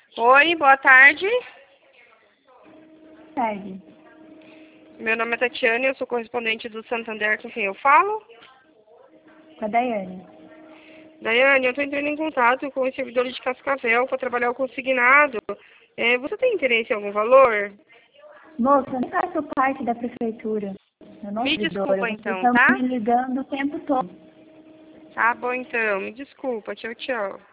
Oi, boa tarde. Boa tarde. Meu nome é Tatiane, eu sou correspondente do Santander, com quem eu falo. Com a Daiane. Daiane, eu estou entrando em contato com os servidores de Cascavel para trabalhar o consignado. Você tem interesse em algum valor? Moça, eu não faço parte da prefeitura. Eu não Me sou servidora. desculpa Vocês então, estão tá? me ligando o tempo todo. Tá bom então, me desculpa, tchau, tchau.